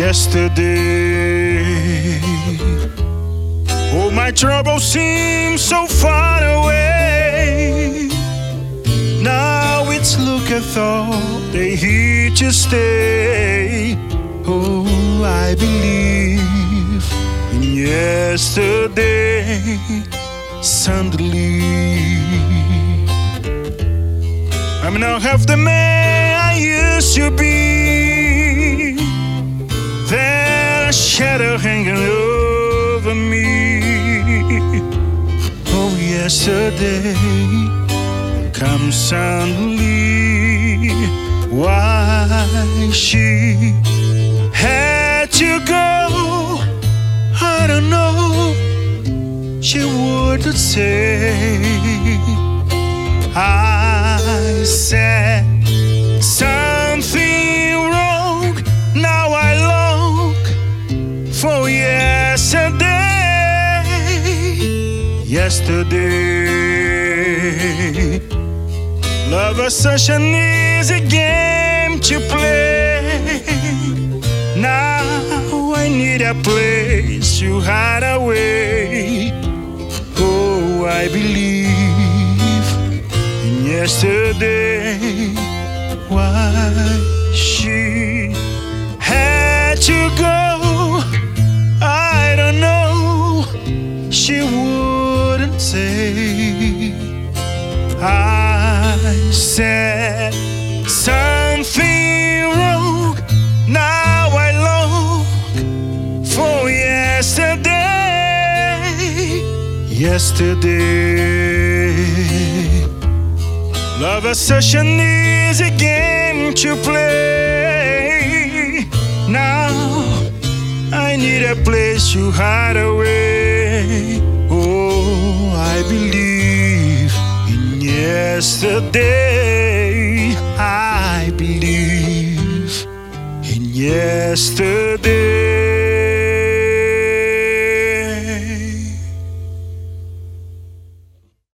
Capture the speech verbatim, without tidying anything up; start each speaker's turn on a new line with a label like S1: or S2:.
S1: yesterday. Oh, my troubles seem so far away. Now it's looketh all they here to stay. Oh, I believe in yesterday. Suddenly I'm now half the man I used to be. There's a shadow hanging over me. Oh, yesterday comes suddenly. Why she had to go, I don't know. She wouldn't say. I said something wrong. Now I long for yesterday. Yesterday, love was such an easy game to play. Now I need a place to hide away. Oh, I believe in yesterday. Why she had to go, I don't know. She wouldn't say. I said something wrong. Now I long for yesterday. Yesterday, love is such an easy game to play. Now I need a place to hide away. Oh, I believe in yesterday. I believe in yesterday.